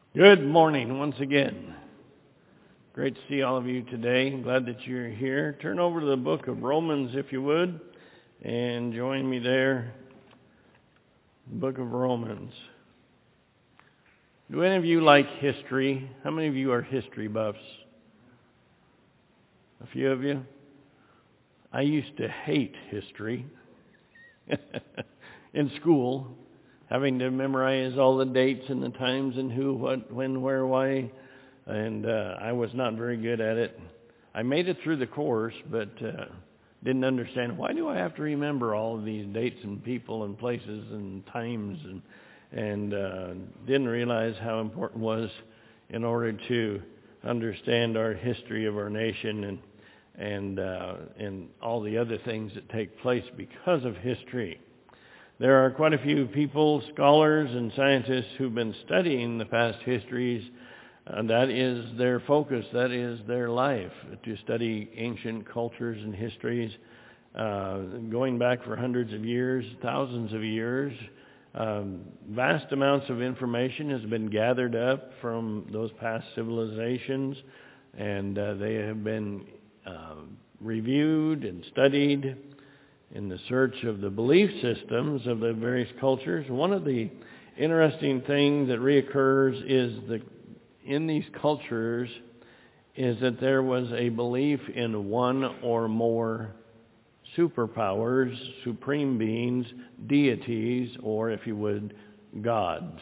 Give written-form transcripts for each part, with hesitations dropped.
Good morning once again. Great to see all of you today. Glad that you're here. Turn over to the book of Romans if you would, and join me there. The book of Romans. Do any of you like history? How many of you are history buffs? A few of you? I used to hate history in school. Having to memorize all the dates and the times and who, what, when, where, why, and I was not very good at it. I made it through the course, but didn't understand, why do I have to remember all of these dates and people and places and times, and didn't realize how important it was in order to understand our history of our nation and all the other things that take place because of history. There are quite a few people, scholars and scientists who've been studying the past histories. That is their focus, that is their life, to study ancient cultures and histories, going back for hundreds of years, thousands of years. Vast amounts of information has been gathered up from those past civilizations, and they have been reviewed and studied in the search of the belief systems of the various cultures. One of the interesting things that reoccurs is in these cultures is that there was a belief in one or more superpowers, supreme beings, deities, or if you would, gods.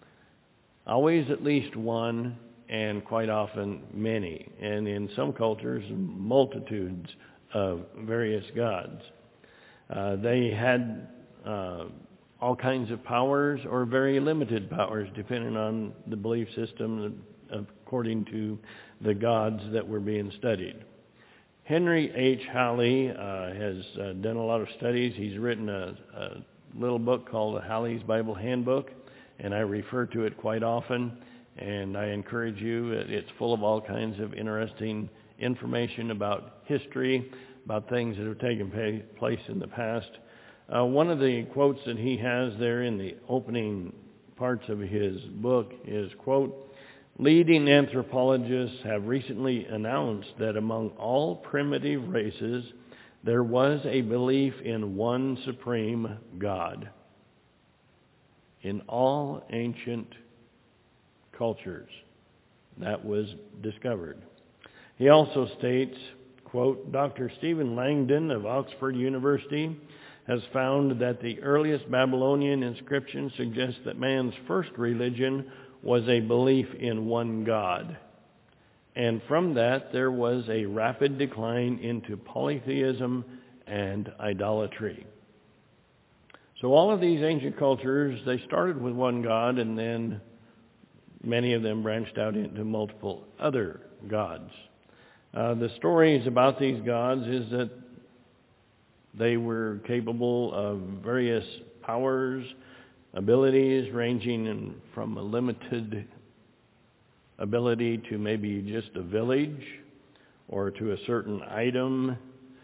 Always at least one, and quite often many. And in some cultures, multitudes of various gods. They had all kinds of powers or very limited powers depending on the belief system according to the gods that were being studied. Henry H. Halley has done a lot of studies. He's written a little book called Halley's Bible Handbook, and I refer to it quite often, and I encourage you. It's full of all kinds of interesting information about history, about things that have taken place in the past. One of the quotes that he has there in the opening parts of his book is, quote, "Leading anthropologists have recently announced that among all primitive races, there was a belief in one supreme God. In all ancient cultures, that was discovered." He also states, quote, "Dr. Stephen Langdon of Oxford University has found that the earliest Babylonian inscriptions suggest that man's first religion was a belief in one God. And from that, there was a rapid decline into polytheism and idolatry." So all of these ancient cultures, they started with one God, and then many of them branched out into multiple other gods. The stories about these gods is that they were capable of various powers, abilities, ranging from a limited ability to maybe just a village or to a certain item,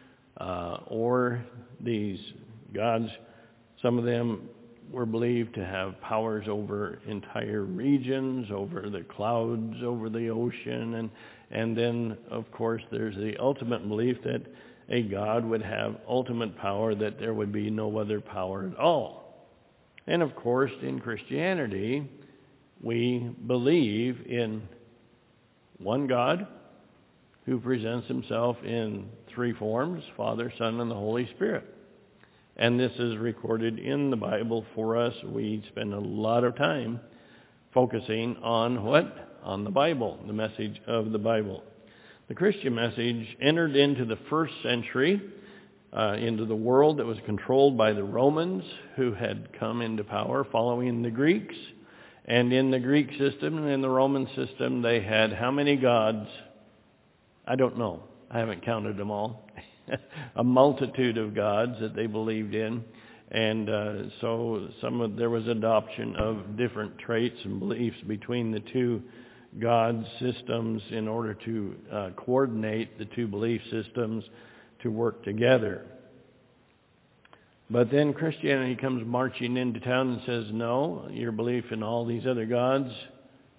or these gods, some of them were believed to have powers over entire regions, over the clouds, over the ocean, and then, of course, there's the ultimate belief that a God would have ultimate power, that there would be no other power at all. And, of course, in Christianity, we believe in one God who presents himself in three forms, Father, Son, and the Holy Spirit. And this is recorded in the Bible for us. We spend a lot of time focusing on what? On the Bible, the message of the Bible. The Christian message entered into the first century, into the world that was controlled by the Romans, who had come into power following the Greeks. And in the Greek system and in the Roman system, they had how many gods? I don't know. I haven't counted them all. A multitude of gods that they believed in. And so there was adoption of different traits and beliefs between the two God systems in order to coordinate the two belief systems to work together. But then Christianity comes marching into town and says, no, your belief in all these other gods,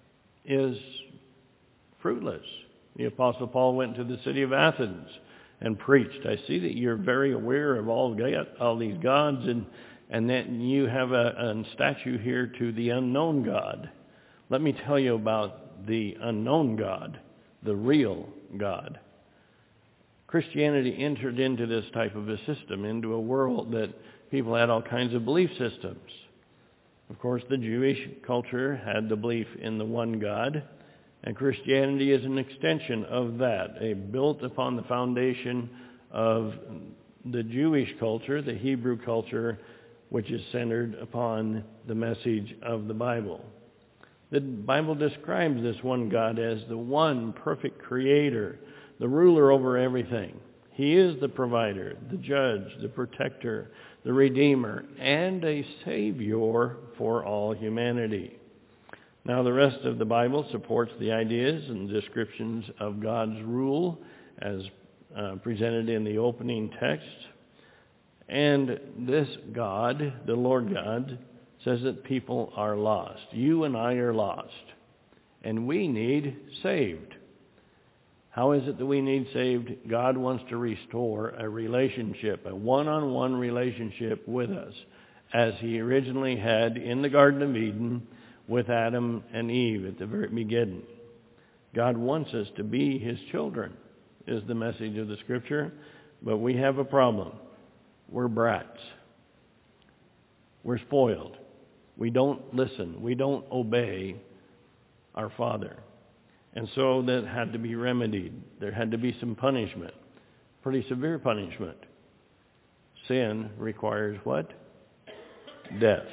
is fruitless. The Apostle Paul went to the city of Athens and preached. I see that you're very aware of all these gods, and that you have a statue here to the unknown God. Let me tell you about the unknown God, the real God. Christianity entered into this type of a system, into a world that people had all kinds of belief systems. Of course, the Jewish culture had the belief in the one God, and Christianity is an extension of that, built upon the foundation of the Jewish culture, the Hebrew culture, which is centered upon the message of the Bible. The Bible describes this one God as the one perfect creator, the ruler over everything. He is the provider, the judge, the protector, the redeemer, and a savior for all humanity. Now, the rest of the Bible supports the ideas and descriptions of God's rule as presented in the opening text. And this God, the Lord God, says that people are lost. You and I are lost. And we need saved. How is it that we need saved? God wants to restore a relationship, a one-on-one relationship with us, as he originally had in the Garden of Eden with Adam and Eve at the very beginning. God wants us to be his children, is the message of the Scripture. But we have a problem. We're brats. We're spoiled. We don't listen. We don't obey our Father. And so that had to be remedied. There had to be some punishment, pretty severe punishment. Sin requires what? Death.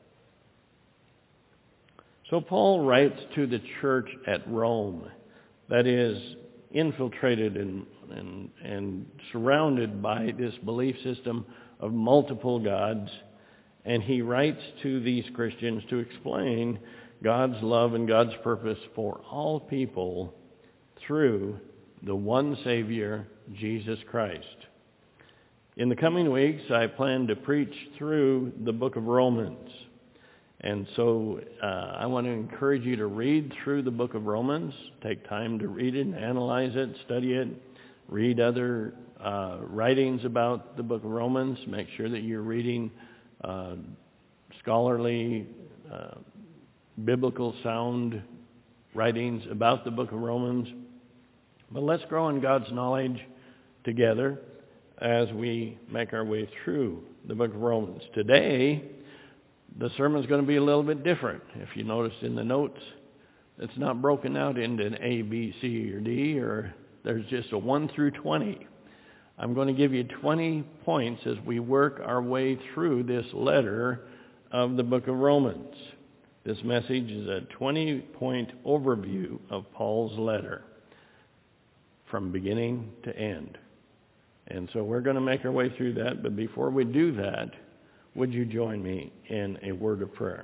So Paul writes to the church at Rome, that is infiltrated and surrounded by this belief system of multiple gods. And he writes to these Christians to explain God's love and God's purpose for all people through the one Savior, Jesus Christ. In the coming weeks, I plan to preach through the book of Romans. And so I want to encourage you to read through the book of Romans. Take time to read it and analyze it, study it. Read other writings about the book of Romans. Make sure that you're reading scholarly, biblical sound writings about the book of Romans. But let's grow in God's knowledge together as we make our way through the book of Romans. Today, the sermon's going to be a little bit different. If you notice in the notes, it's not broken out into an A, B, C, or D, or there's just a 1 through 20. I'm going to give you 20 points as we work our way through this letter of the book of Romans. This message is a 20-point overview of Paul's letter from beginning to end. And so we're going to make our way through that, but before we do that, would you join me in a word of prayer?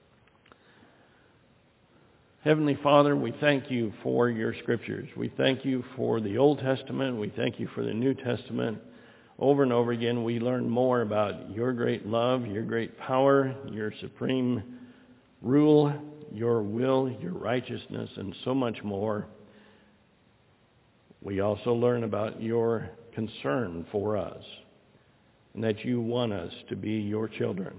Heavenly Father, we thank you for your Scriptures. We thank you for the Old Testament. We thank you for the New Testament. Over and over again, we learn more about your great love, your great power, your supreme rule, your will, your righteousness, and so much more. We also learn about your concern for us, and that you want us to be your children.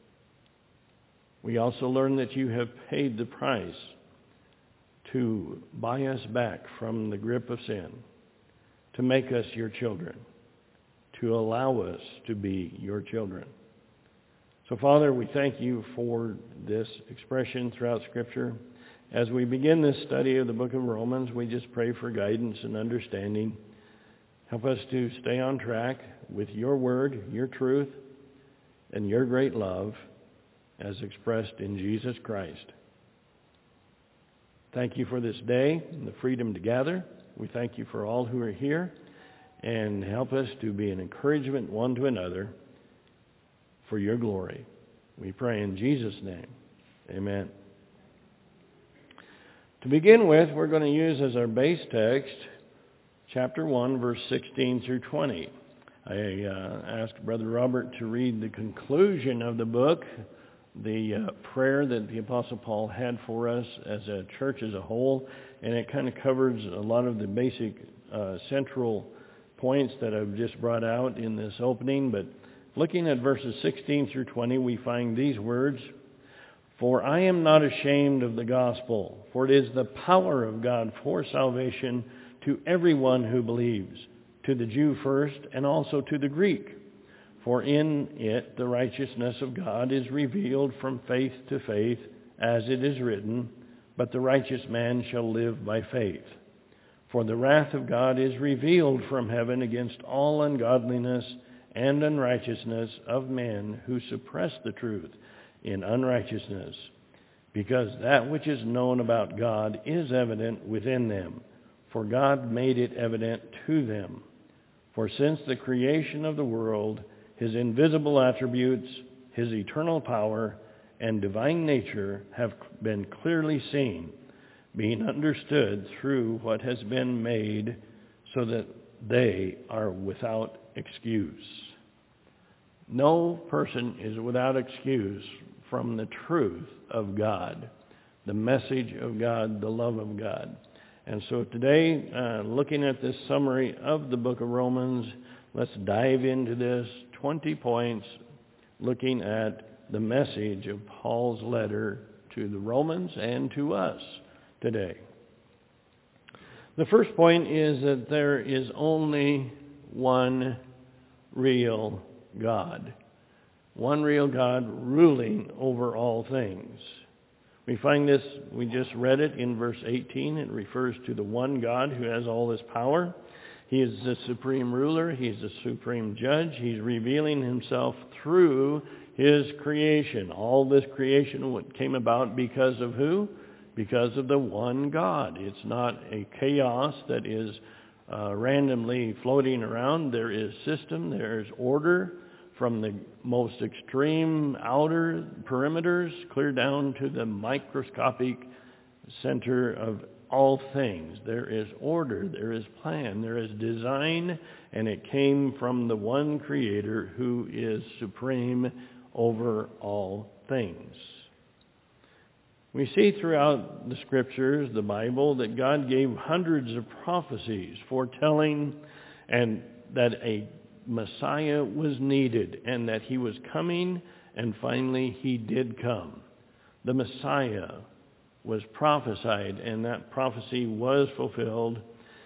We also learn that you have paid the price to buy us back from the grip of sin, to make us your children, to allow us to be your children. So, Father, we thank you for this expression throughout Scripture. As we begin this study of the book of Romans, we just pray for guidance and understanding. Help us to stay on track with your word, your truth, and your great love as expressed in Jesus Christ. Thank you for this day and the freedom to gather. We thank you for all who are here, and help us to be an encouragement one to another for your glory. We pray in Jesus' name. Amen. To begin with, we're going to use as our base text chapter 1, verse 16 through 20. I asked Brother Robert to read the conclusion of the book prayer that the Apostle Paul had for us as a church as a whole, and it kind of covers a lot of the basic central points that I've just brought out in this opening. But looking at verses 16 through 20, we find these words: "For I am not ashamed of the gospel, for it is the power of God for salvation to everyone who believes, to the Jew first, and also to the Greek. For in it the righteousness of God is revealed from faith to faith, as it is written, but the righteous man shall live by faith. For the wrath of God is revealed from heaven against all ungodliness and unrighteousness of men who suppress the truth in unrighteousness, because that which is known about God is evident within them, for God made it evident to them. For since the creation of the world, His invisible attributes, His eternal power, and divine nature have been clearly seen, being understood through what has been made, so that they are without excuse." No person is without excuse from the truth of God, the message of God, the love of God. And so today, looking at this summary of the book of Romans, let's dive into this 20 points, looking at the message of Paul's letter to the Romans and to us today. The first point is that there is only one real God. One real God ruling over all things. We find this, we just read it in verse 18. It refers to the one God who has all this power. He is the supreme ruler. He's the supreme judge. He's revealing himself through His creation. All this creation came about because of who? Because of the one God. It's not a chaos that is randomly floating around. There is system. There is order from the most extreme outer perimeters clear down to the microscopic center of all things. There is order, there is plan, there is design, and it came from the one Creator who is supreme over all things. We see throughout the Scriptures, the Bible, that God gave hundreds of prophecies foretelling and that a Messiah was needed and that He was coming, and finally He did come. The Messiah was prophesied, and that prophecy was fulfilled.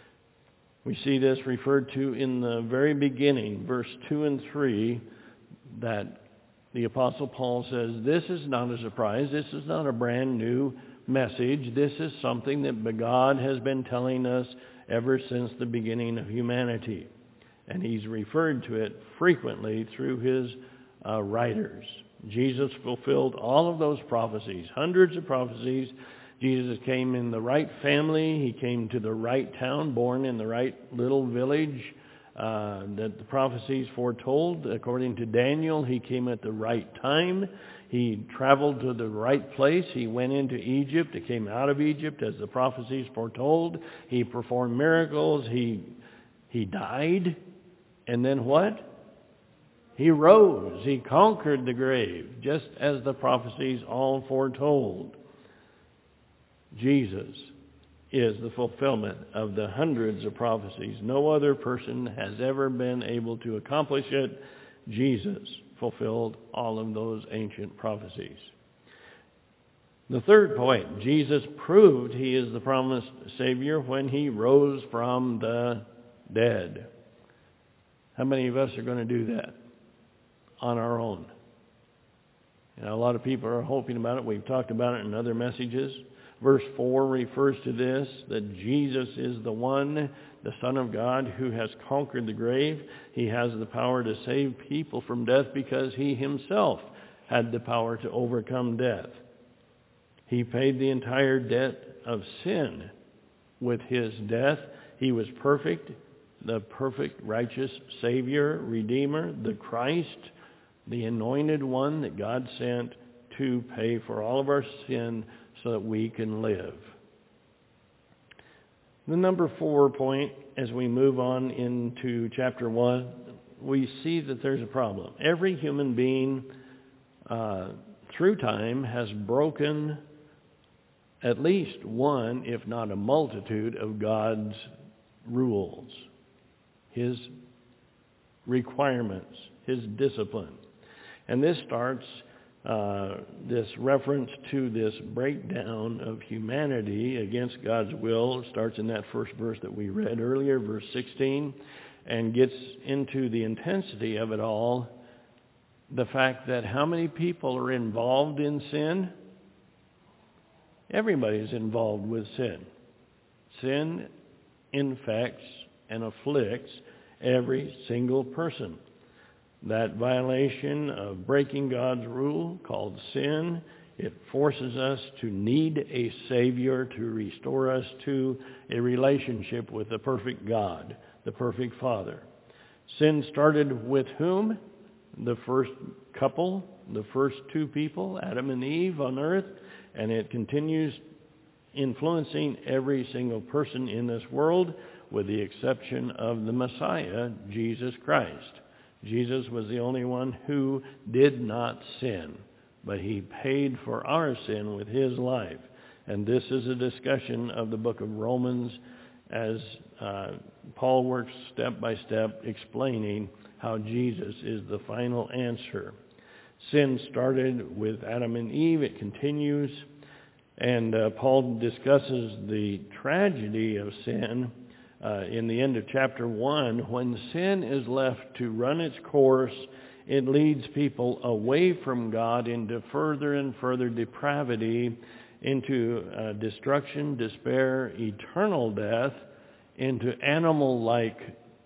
We see this referred to in the very beginning, verse 2 and 3, that the Apostle Paul says, this is not a surprise. This is not a brand new message. This is something that God has been telling us ever since the beginning of humanity. And he's referred to it frequently through his writers. Jesus fulfilled all of those prophecies, hundreds of prophecies. Jesus came in the right family. He came to the right town, born in the right little village that the prophecies foretold. According to Daniel, he came at the right time. He traveled to the right place. He went into Egypt. He came out of Egypt as the prophecies foretold. He performed miracles. He died. And then what? He rose. He conquered the grave, just as the prophecies all foretold. Jesus is the fulfillment of the hundreds of prophecies. No other person has ever been able to accomplish it. Jesus fulfilled all of those ancient prophecies. The third point, Jesus proved He is the promised Savior when He rose from the dead. How many of us are going to do that on our own? A lot of people are hoping about it. We've talked about it in other messages. Verse 4 refers to this, that Jesus is the one, the Son of God, who has conquered the grave. He has the power to save people from death because He Himself had the power to overcome death. He paid the entire debt of sin with His death. He was perfect, the perfect, righteous Savior, Redeemer, the Christ, the anointed one that God sent to pay for all of our sin so that we can live. The number 4 point, as we move on into chapter 1, we see that there's a problem. Every human being through time, has broken at least one, if not a multitude, of God's rules, His requirements, His discipline. And this starts this reference to this breakdown of humanity against God's will. It starts in that first verse that we read earlier, verse 16, and gets into the intensity of it all. The fact that how many people are involved in sin? Everybody's involved with sin. Sin infects and afflicts every single person. That violation of breaking God's rule, called sin, it forces us to need a Savior to restore us to a relationship with the perfect God, the perfect Father. Sin started with whom? The first couple, the first two people, Adam and Eve on earth, and it continues influencing every single person in this world with the exception of the Messiah, Jesus Christ. Jesus was the only one who did not sin, but He paid for our sin with His life. And this is a discussion of the book of Romans as Paul works step by step explaining how Jesus is the final answer. Sin started with Adam and Eve. It continues. And Paul discusses the tragedy of sin in the end of chapter 1. When sin is left to run its course, it leads people away from God into further and further depravity, into destruction, despair, eternal death, into animal-like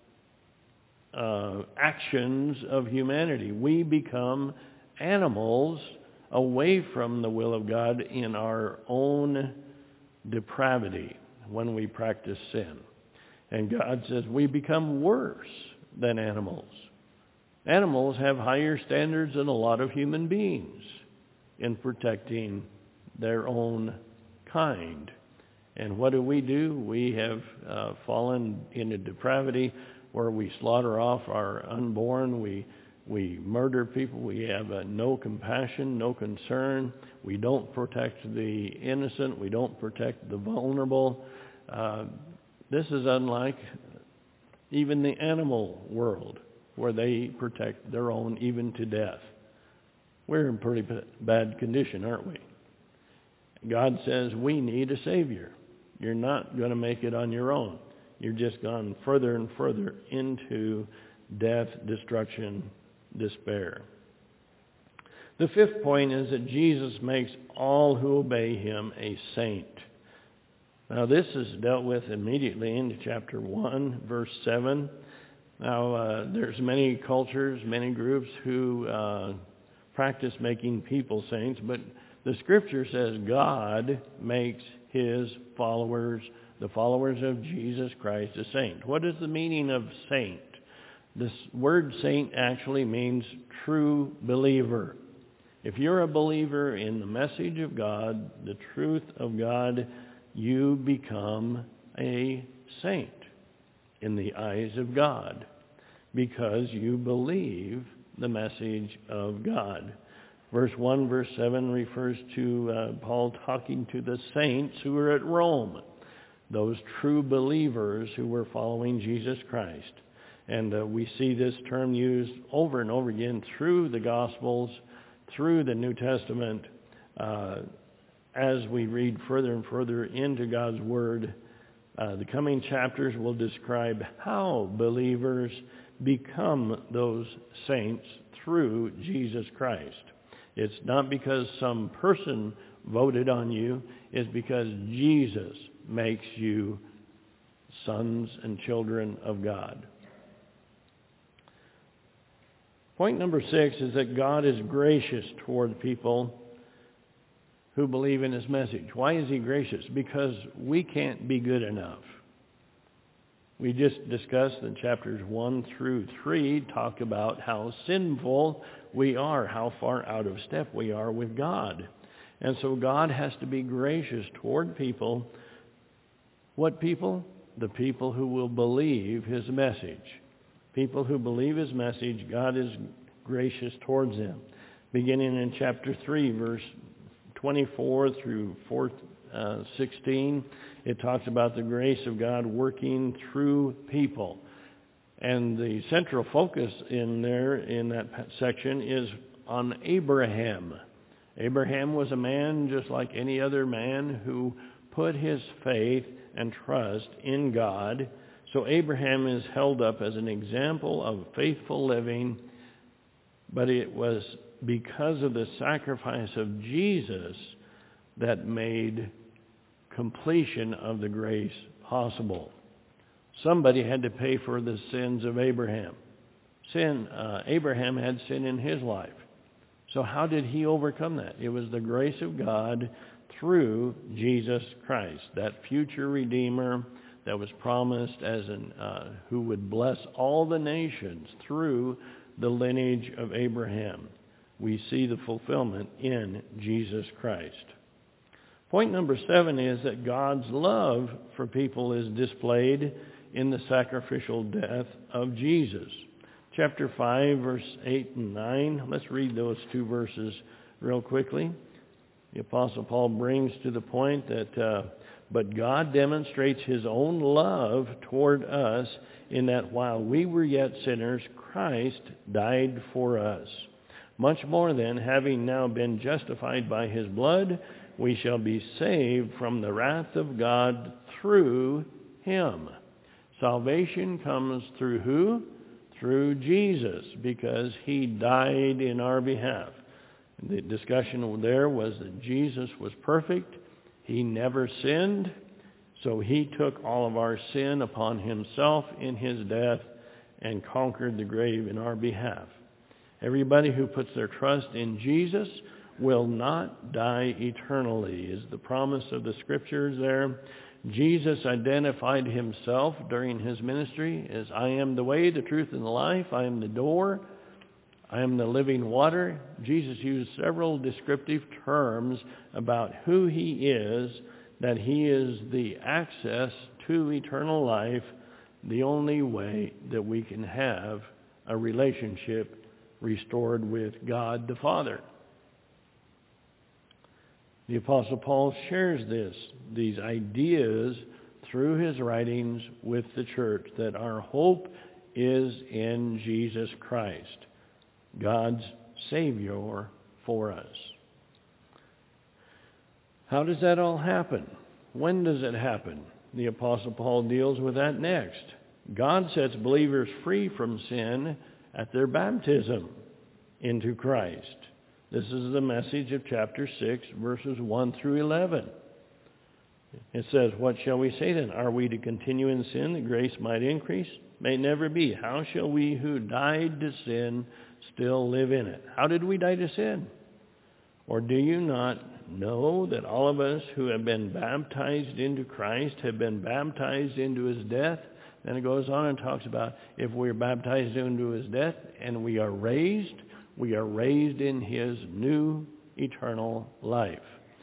actions of humanity. We become animals away from the will of God in our own depravity when we practice sin. And God says we become worse than animals. Animals have higher standards than a lot of human beings in protecting their own kind. And what do? We have fallen into depravity where we slaughter off our unborn, we murder people, we have no compassion, no concern, we don't protect the innocent, we don't protect the vulnerable. This is unlike even the animal world, where they protect their own even to death. We're in pretty bad condition, aren't we? God says we need a Savior. You're not going to make it on your own. You're just gone further and further into death, destruction, despair. The fifth point is that Jesus makes all who obey Him a saint. Now this is dealt with immediately into chapter 1, verse 7. Now there's many cultures, many groups who practice making people saints, but the Scripture says God makes His followers, the followers of Jesus Christ, a saint. What is the meaning of saint? This word saint actually means true believer. If you're a believer in the message of God, the truth of God, you become a saint in the eyes of God because you believe the message of God. Verse 1, verse 7 refers to Paul talking to the saints who were at Rome, those true believers who were following Jesus Christ. And we see this term used over and over again through the Gospels, through the New Testament. As we read further and further into God's Word, the coming chapters will describe how believers become those saints through Jesus Christ. It's not because some person voted on you. It's because Jesus makes you sons and children of God. Point number 6 is that God is gracious toward people who believe in His message. Why is He gracious? Because we can't be good enough. We just discussed in chapters 1 through 3, talk about how sinful we are, how far out of step we are with God. And so God has to be gracious toward people. What people? The people who will believe His message. People who believe His message, God is gracious towards them. beginning in chapter 3, verse 24 through 16, it talks about the grace of God working through people. And the central focus in that section is on Abraham. Abraham was a man just like any other man who put his faith and trust in God. So Abraham is held up as an example of faithful living, but it was because of the sacrifice of Jesus that made completion of the grace possible. Somebody had to pay for the sins of Abraham. Abraham had sin in his life. So how did he overcome that? It was the grace of God through Jesus Christ, that future Redeemer that was promised as who would bless all the nations through the lineage of Abraham. We see the fulfillment in Jesus Christ. Point number 7 is that God's love for people is displayed in the sacrificial death of Jesus. Chapter 5, verse 8 and 9. Let's read those two verses real quickly. The Apostle Paul brings to the point that, but God demonstrates his own love toward us in that while we were yet sinners, Christ died for us. Much more then, having now been justified by his blood, we shall be saved from the wrath of God through him. Salvation comes through who? Through Jesus, because he died in our behalf. The discussion there was that Jesus was perfect. He never sinned, so he took all of our sin upon himself in his death and conquered the grave in our behalf. Everybody who puts their trust in Jesus will not die eternally, is the promise of the Scriptures there. Jesus identified himself during his ministry as, I am the way, the truth, and the life. I am the door. I am the living water. Jesus used several descriptive terms about who he is, that he is the access to eternal life, the only way that we can have a relationship restored with God the Father. The Apostle Paul shares these ideas through his writings with the church, that our hope is in Jesus Christ, God's Savior for us. How does that all happen? When does it happen? The Apostle Paul deals with that next. God sets believers free from sin at their baptism into Christ. This is the message of chapter 6, verses 1 through 11. It says, what shall we say then? Are we to continue in sin that grace might increase? May never be. How shall we who died to sin still live in it? How did we die to sin? Or do you not know that all of us who have been baptized into Christ have been baptized into his death? Then it goes on and talks about if we're baptized into his death and we are raised in his new eternal life.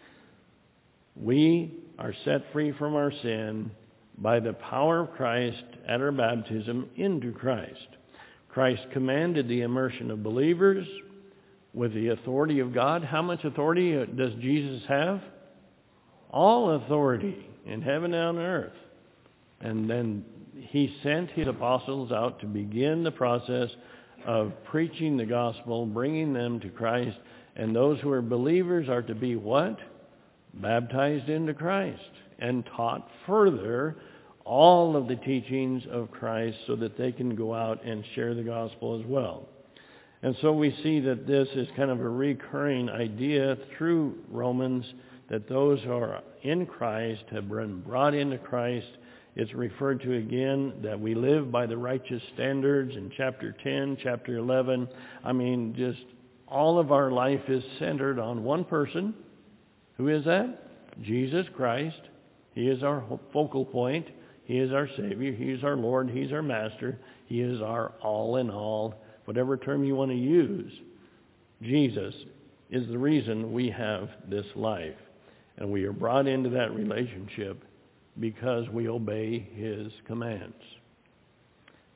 We are set free from our sin by the power of Christ at our baptism into Christ. Christ commanded the immersion of believers with the authority of God. How much authority does Jesus have? All authority in heaven and on earth. And then he sent his apostles out to begin the process of preaching the gospel, bringing them to Christ. And those who are believers are to be what? Baptized into Christ and taught further all of the teachings of Christ so that they can go out and share the gospel as well. And so we see that this is kind of a recurring idea through Romans, that those who are in Christ have been brought into Christ. It's referred to again that we live by the righteous standards in chapter 10, chapter 11. I mean, just all of our life is centered on one person. Who is that? Jesus Christ. He is our focal point. He is our Savior. He is our Lord. He's our Master. He is our all in all. Whatever term you want to use, Jesus is the reason we have this life. And we are brought into that relationship because we obey his commands.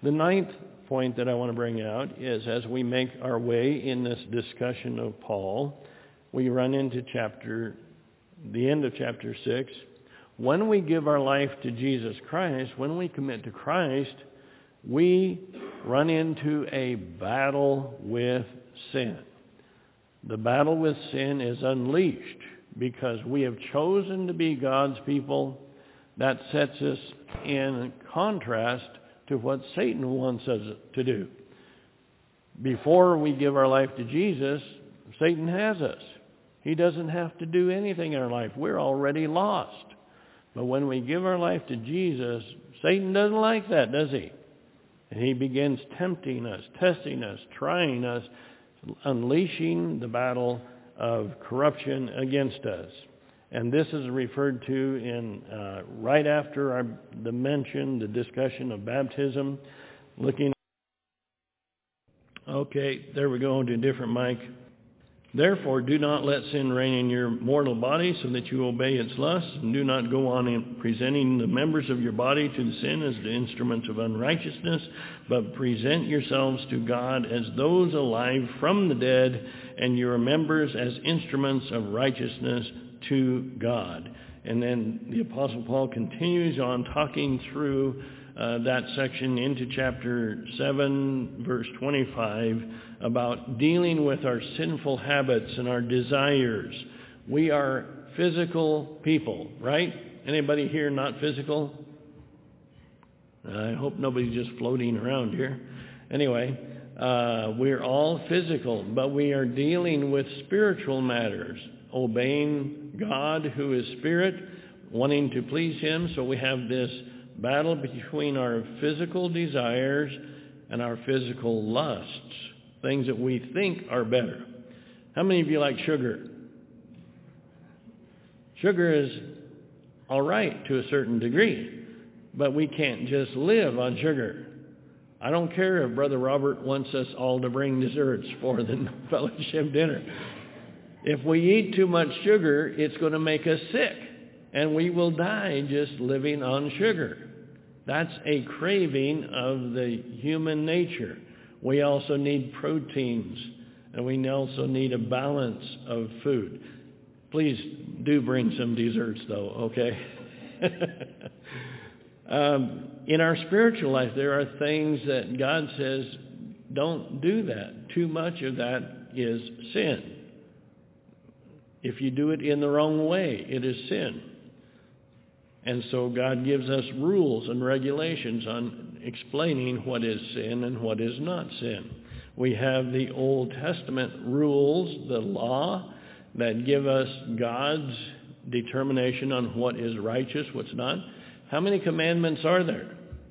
The ninth point that I want to bring out is, as we make our way in this discussion of Paul, we run into the end of chapter 6. When we give our life to Jesus Christ, when we commit to Christ, we run into a battle with sin. The battle with sin is unleashed because we have chosen to be God's people. That sets us in contrast to what Satan wants us to do. Before we give our life to Jesus, Satan has us. He doesn't have to do anything in our life. We're already lost. But when we give our life to Jesus, Satan doesn't like that, does he? And he begins tempting us, testing us, trying us, unleashing the battle of corruption against us. And this is referred to in right after the discussion of baptism. Okay, there we go, to a different mic. Therefore, do not let sin reign in your mortal body so that you obey its lusts, and do not go on in presenting the members of your body to the sin as the instruments of unrighteousness, but present yourselves to God as those alive from the dead, and your members as instruments of righteousness to God. And then the Apostle Paul continues on talking through that section into chapter 7, verse 25, about dealing with our sinful habits and our desires. We are physical people, right? Anybody here not physical? I hope nobody's just floating around here. Anyway, we're all physical, but we are dealing with spiritual matters, obeying God who is spirit, wanting to please him. So we have this battle between our physical desires and our physical lusts, things that we think are better. How many of you like sugar? Sugar is all right to a certain degree, but we can't just live on sugar. I don't care if Brother Robert wants us all to bring desserts for the fellowship dinner. If we eat too much sugar, it's going to make us sick, and we will die just living on sugar. That's a craving of the human nature. We also need proteins, and we also need a balance of food. Please do bring some desserts, though, okay? In our spiritual life, there are things that God says, don't do that. Too much of that is sin. If you do it in the wrong way, it is sin. And so God gives us rules and regulations on explaining what is sin and what is not sin. We have the Old Testament rules, the law, that give us God's determination on what is righteous, what's not. How many commandments are there?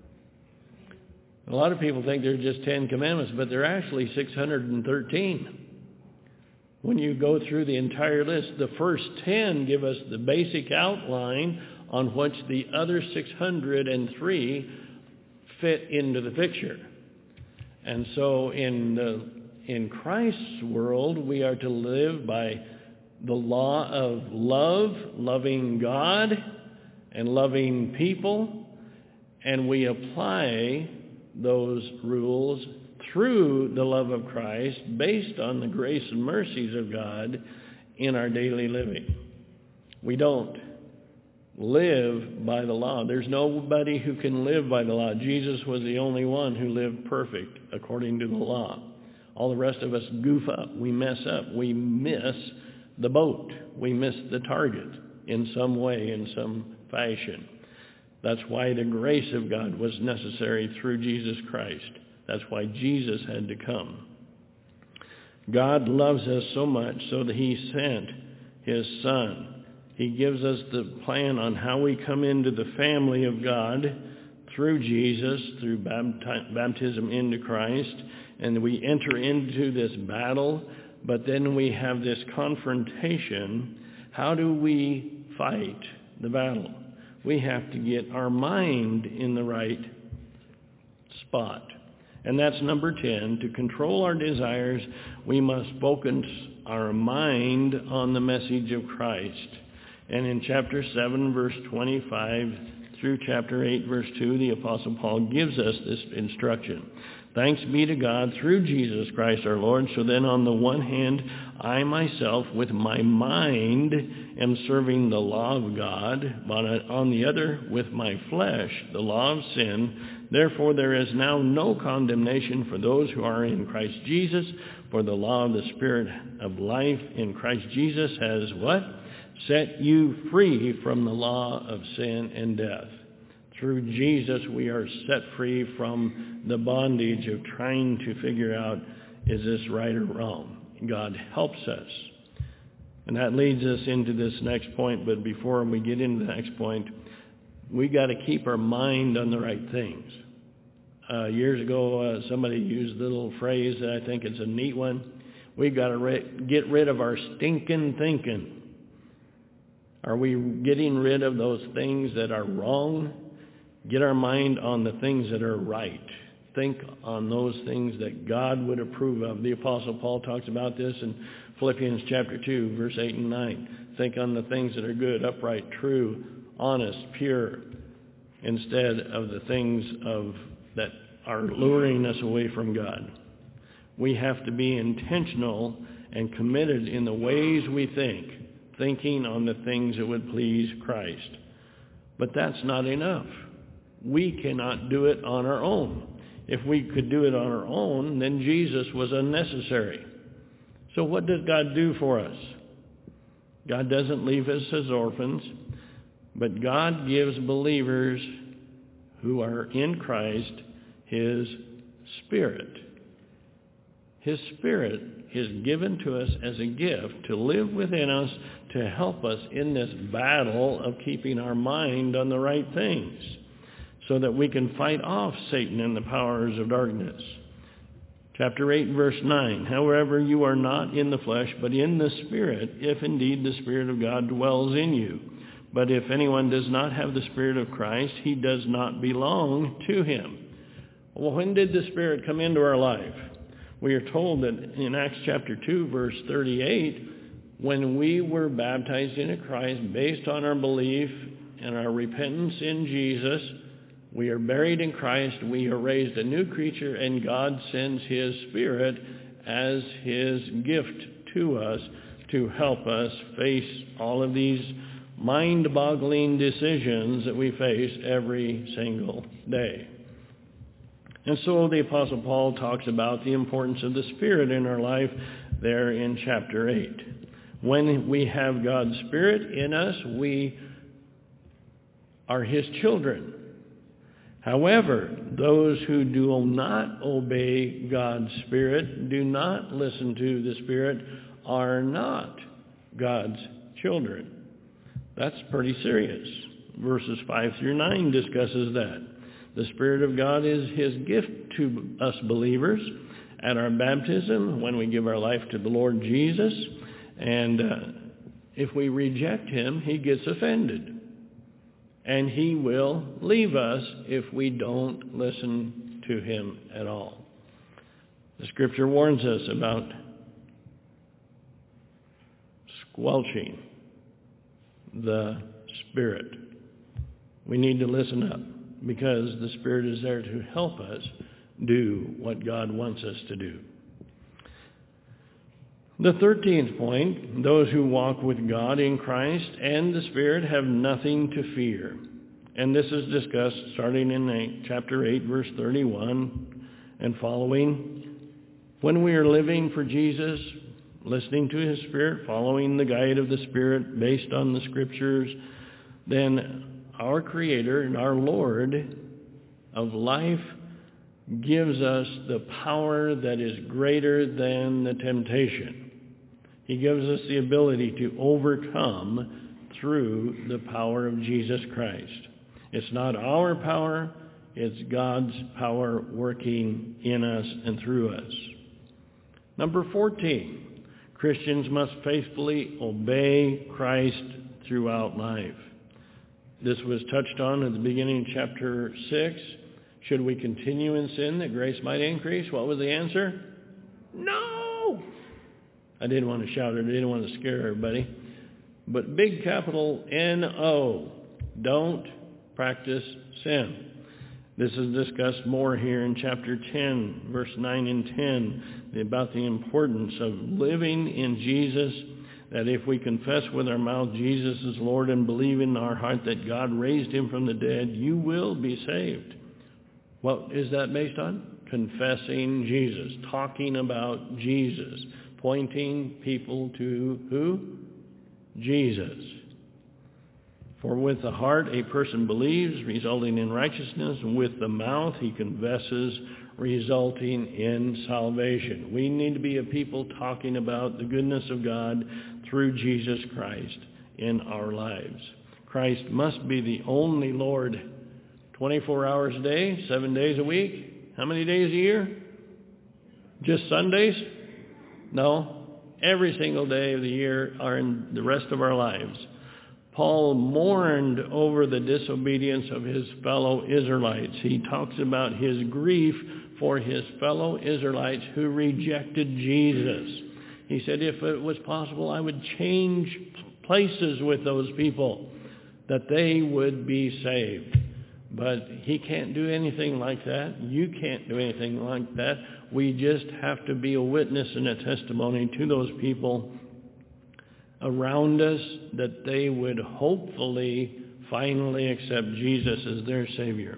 A lot of people think they're just 10 commandments, but they're actually 613. When you go through the entire list, the first 10 give us the basic outline on which the other 603 fit into the picture. And so in Christ's world, we are to live by the law of love, loving God and loving people, and we apply those rules through the love of Christ based on the grace and mercies of God in our daily living. We don't live by the law. There's nobody who can live by the law. Jesus was the only one who lived perfect according to the law. All the rest of us goof up. We mess up. We miss the boat. We miss the target in some way, in some fashion. That's why the grace of God was necessary through Jesus Christ. That's why Jesus had to come. God loves us so much so that he sent his Son. He gives us the plan on how we come into the family of God through Jesus, through baptism into Christ, and we enter into this battle, but then we have this confrontation. How do we fight the battle? We have to get our mind in the right spot. And that's number 10. To control our desires, we must focus our mind on the message of Christ. And in chapter 7, verse 25 through chapter 8, verse 2, the Apostle Paul gives us this instruction. Thanks be to God through Jesus Christ our Lord. So then on the one hand, I myself with my mind am serving the law of God, but on the other with my flesh, the law of sin. Therefore there is now no condemnation for those who are in Christ Jesus, for the law of the Spirit of life in Christ Jesus has what? Set you free from the law of sin and death. Through Jesus, we are set free from the bondage of trying to figure out, is this right or wrong? God helps us. And that leads us into this next point. But before we get into the next point, we got to keep our mind on the right things. Years ago, somebody used a little phrase that I think is a neat one. We've got to get rid of our stinking thinking. Are we getting rid of those things that are wrong? Get our mind on the things that are right. Think on those things that God would approve of. The Apostle Paul talks about this in Philippians chapter 2, verse 8 and 9. Think on the things that are good, upright, true, honest, pure, instead of the things that are luring us away from God. We have to be intentional and committed in the ways we think, thinking on the things that would please Christ. But that's not enough. We cannot do it on our own. If we could do it on our own, then Jesus was unnecessary. So what does God do for us? God doesn't leave us as orphans, but God gives believers who are in Christ His Spirit. His Spirit is given to us as a gift to live within us, to help us in this battle of keeping our mind on the right things, so that we can fight off Satan and the powers of darkness. Chapter 8, verse 9, however, you are not in the flesh, but in the Spirit, if indeed the Spirit of God dwells in you. But if anyone does not have the Spirit of Christ, he does not belong to him. Well, when did the Spirit come into our life? We are told that in Acts chapter 2, verse 38, when we were baptized into Christ based on our belief and our repentance in Jesus, we are buried in Christ, we are raised a new creature, and God sends His Spirit as His gift to us to help us face all of these mind-boggling decisions that we face every single day. And so the Apostle Paul talks about the importance of the Spirit in our life there in chapter 8. When we have God's Spirit in us, we are His children. However, those who do not obey God's Spirit, do not listen to the Spirit, are not God's children. That's pretty serious. Verses 5 through 9 discusses that. The Spirit of God is His gift to us believers at our baptism when we give our life to the Lord Jesus. And if we reject Him, He gets offended. And He will leave us if we don't listen to Him at all. The Scripture warns us about squelching the Spirit. We need to listen up because the Spirit is there to help us do what God wants us to do. The 13th point, those who walk with God in Christ and the Spirit have nothing to fear. And this is discussed starting in chapter 8, verse 31 and following. When we are living for Jesus, listening to His Spirit, following the guide of the Spirit based on the Scriptures, then our Creator and our Lord of life gives us the power that is greater than the temptation. He gives us the ability to overcome through the power of Jesus Christ. It's not our power, it's God's power working in us and through us. Number 14, Christians must faithfully obey Christ throughout life. This was touched on at the beginning of chapter 6. Should we continue in sin that grace might increase? What was the answer? No! I didn't want to shout it. I didn't want to scare everybody. But big capital N-O. Don't practice sin. This is discussed more here in chapter 10, verse 9 and 10, about the importance of living in Jesus, that if we confess with our mouth Jesus is Lord and believe in our heart that God raised him from the dead, you will be saved. What is that based on? Confessing Jesus, talking about Jesus, pointing people to who? Jesus. For with the heart a person believes, resulting in righteousness, and with the mouth he confesses, resulting in salvation. We need to be a people talking about the goodness of God through Jesus Christ in our lives. Christ must be the only Lord 24 hours a day, 7 days a week. How many days a year? Just Sundays? No. Every single day of the year are in the rest of our lives. Paul mourned over the disobedience of his fellow Israelites. He talks about his grief for his fellow Israelites who rejected Jesus. He said, if it was possible, I would change places with those people, that they would be saved. But he can't do anything like that. You can't do anything like that. We just have to be a witness and a testimony to those people around us, that they would hopefully finally accept Jesus as their Savior.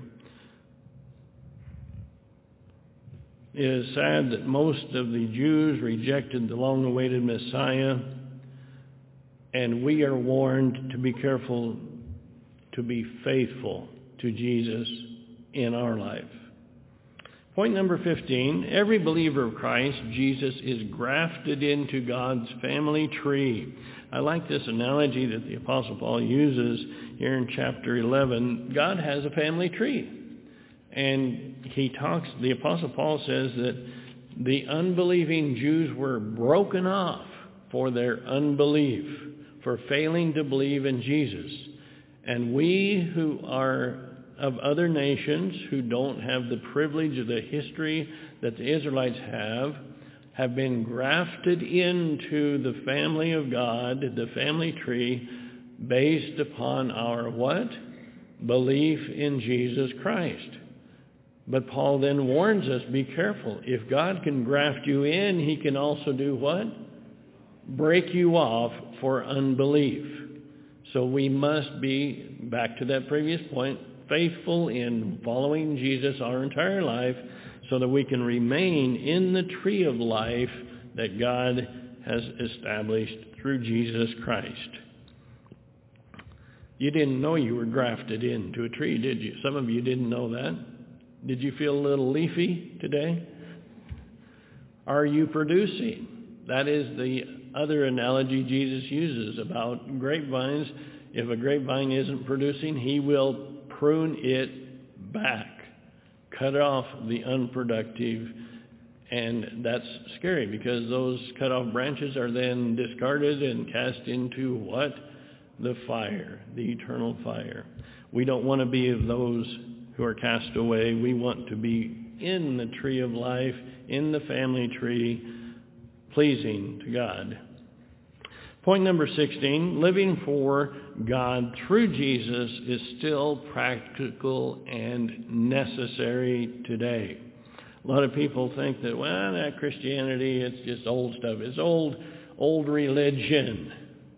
It is sad that most of the Jews rejected the long-awaited Messiah, and we are warned to be careful to be faithful to Jesus in our life. Point number 15, every believer of Christ, Jesus, is grafted into God's family tree. I like this analogy that the Apostle Paul uses here in chapter 11. God has a family tree. And the Apostle Paul says that the unbelieving Jews were broken off for their unbelief, for failing to believe in Jesus. And we who are of other nations, who don't have the privilege of the history that the Israelites have been grafted into the family of God, the family tree, based upon our what? Belief in Jesus Christ. But Paul then warns us, be careful. If God can graft you in, he can also do what? Break you off for unbelief. So we must be, back to that previous point, faithful in following Jesus our entire life, so that we can remain in the tree of life that God has established through Jesus Christ. You didn't know you were grafted into a tree, did you? Some of you didn't know that. Did you feel a little leafy today? Are you producing? That is the other analogy Jesus uses about grapevines. If a grapevine isn't producing, he will prune it back, cut off the unproductive, and that's scary because those cut off branches are then discarded and cast into what? The fire, the eternal fire. We don't want to be of those who are cast away. We want to be in the tree of life, in the family tree, pleasing to God. Point number 16, living for God through Jesus is still practical and necessary today. A lot of people think that, well, that Christianity, it's just old stuff. It's old religion.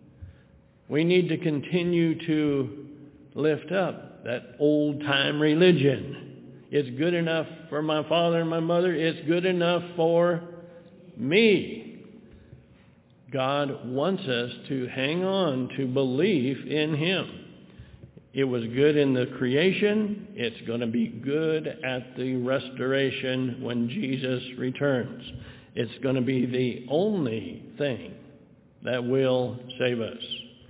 We need to continue to lift up that old-time religion. It's good enough for my father and my mother. It's good enough for me. God wants us to hang on to belief in him. It was good in the creation. It's going to be good at the restoration when Jesus returns. It's going to be the only thing that will save us.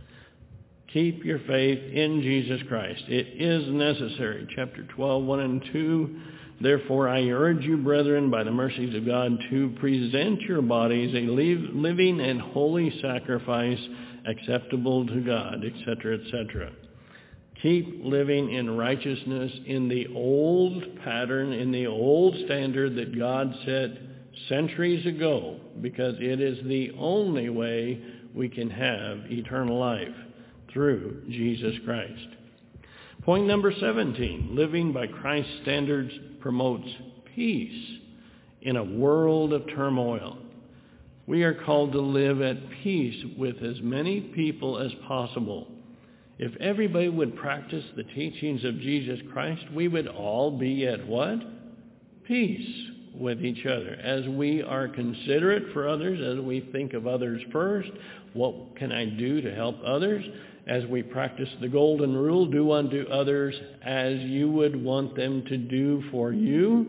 Keep your faith in Jesus Christ. It is necessary. Chapter 12, 1 and 2. Therefore, I urge you, brethren, by the mercies of God, to present your bodies a living and holy sacrifice acceptable to God, etc., etc. Keep living in righteousness in the old pattern, in the old standard that God set centuries ago, because it is the only way we can have eternal life through Jesus Christ. Point number 17, living by Christ's standards promotes peace in a world of turmoil. We are called to live at peace with as many people as possible. If everybody would practice the teachings of Jesus Christ, we would all be at what? Peace with each other. As we are considerate for others, as we think of others first, what can I do to help others? As we practice the golden rule, do unto others as you would want them to do for you.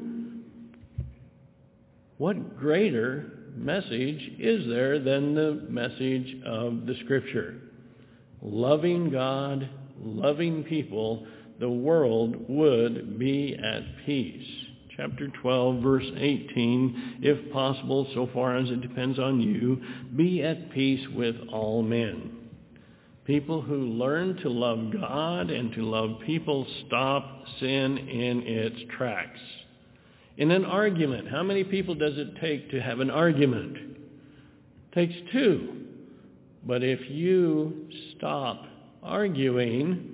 What greater message is there than the message of the Scripture? Loving God, loving people, the world would be at peace. Chapter 12, verse 18, if possible, so far as it depends on you, be at peace with all men. People who learn to love God and to love people stop sin in its tracks. In an argument, how many people does it take to have an argument? It takes two. But if you stop arguing,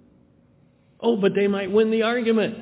but they might win the argument.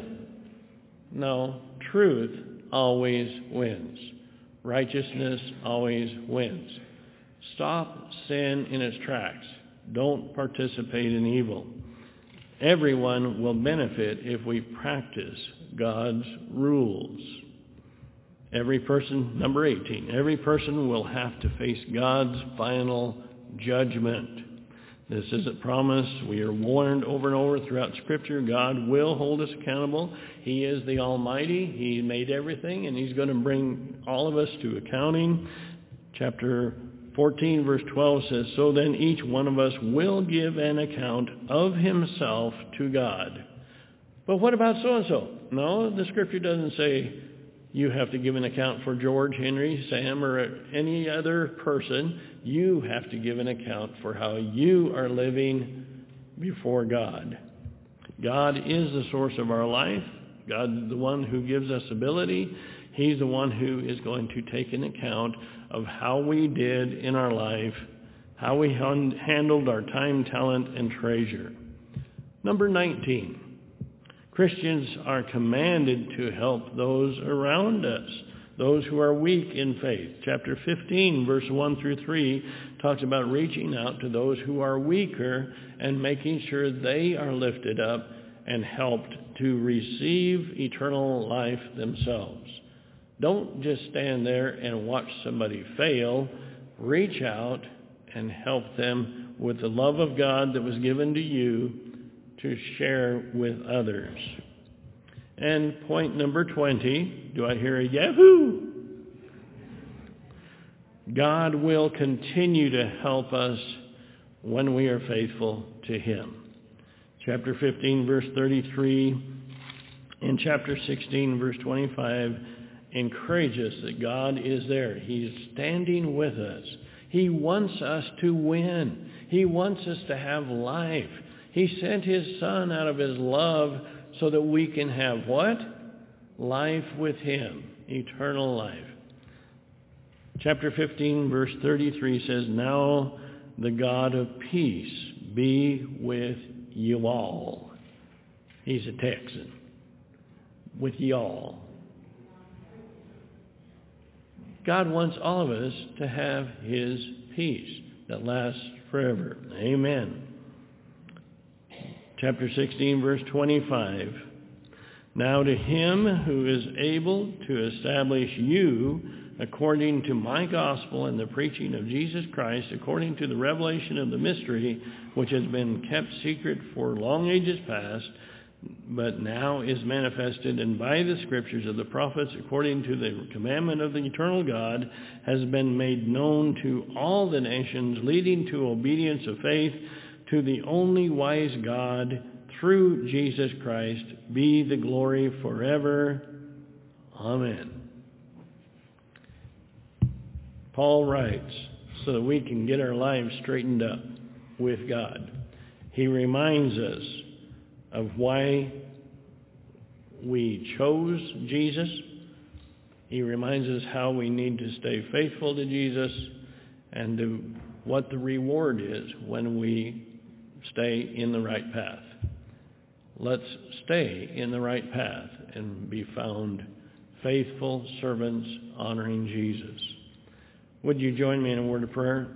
No, truth always wins. Righteousness always wins. Stop sin in its tracks. Don't participate in evil. Everyone will benefit if we practice God's rules. Every person, number 18, every person will have to face God's final judgment. This is a promise. We are warned over and over throughout Scripture. God will hold us accountable. He is the Almighty. He made everything, and He's going to bring all of us to accounting. Chapter 14, verse 12 says, so then each one of us will give an account of himself to God. But what about so-and-so? No, the Scripture doesn't say you have to give an account for George, Henry, Sam, or any other person. You have to give an account for how you are living before God. God is the source of our life. God is the one who gives us ability. He's the one who is going to take an account of how we did in our life, how we handled our time, talent, and treasure. Number 19, Christians are commanded to help those around us, those who are weak in faith. Chapter 15, verse 1 through 3, talks about reaching out to those who are weaker and making sure they are lifted up and helped to receive eternal life themselves. Don't just stand there and watch somebody fail. Reach out and help them with the love of God that was given to you to share with others. And point number 20, do I hear a yahoo? God will continue to help us when we are faithful to Him. Chapter 15, verse 33, and chapter 16, verse 25, encourage us that God is there. He's standing with us. He wants us to win. He wants us to have life. He sent His Son out of His love so that we can have what? Life with Him, eternal life. Chapter 15, verse 33 says, now the God of peace be with you all. He's a Texan. With y'all. God wants all of us to have His peace that lasts forever. Amen. Chapter 16, verse 25. Now to Him who is able to establish you according to my gospel and the preaching of Jesus Christ, according to the revelation of the mystery, which has been kept secret for long ages past, but now is manifested, and by the Scriptures of the prophets, according to the commandment of the eternal God, has been made known to all the nations, leading to obedience of faith, to the only wise God, through Jesus Christ, be the glory forever. Amen. Paul writes, so that we can get our lives straightened up with God. He reminds us of why we chose Jesus. He reminds us how we need to stay faithful to Jesus and what the reward is when we stay in the right path. let's stay in the right path and be found faithful servants honoring Jesus. Would you join me in a word of prayer?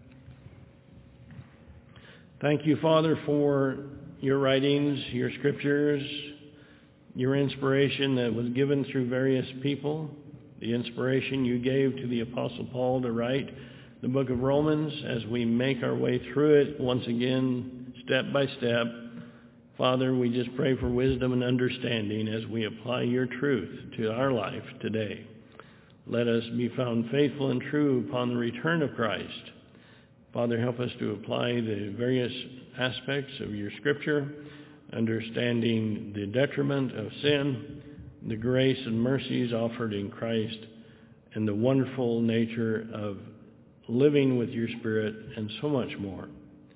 Thank you, Father, for your writings, your scriptures, your inspiration that was given through various people, the inspiration you gave to the Apostle Paul to write the book of Romans. As we make our way through it once again, step by step, Father, we just pray for wisdom and understanding as we apply your truth to our life today. Let us be found faithful and true upon the return of Christ. Father, help us to apply the various aspects of your scripture, understanding the detriment of sin, the grace and mercies offered in Christ, and the wonderful nature of living with your Spirit, and so much more.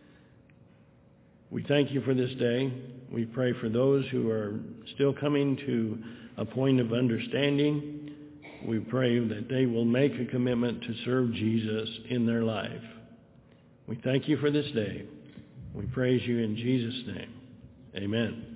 We thank you for this day. We pray for those who are still coming to a point of understanding. We pray that they will make a commitment to serve Jesus in their life. We thank you for this day. We praise you in Jesus' name. Amen.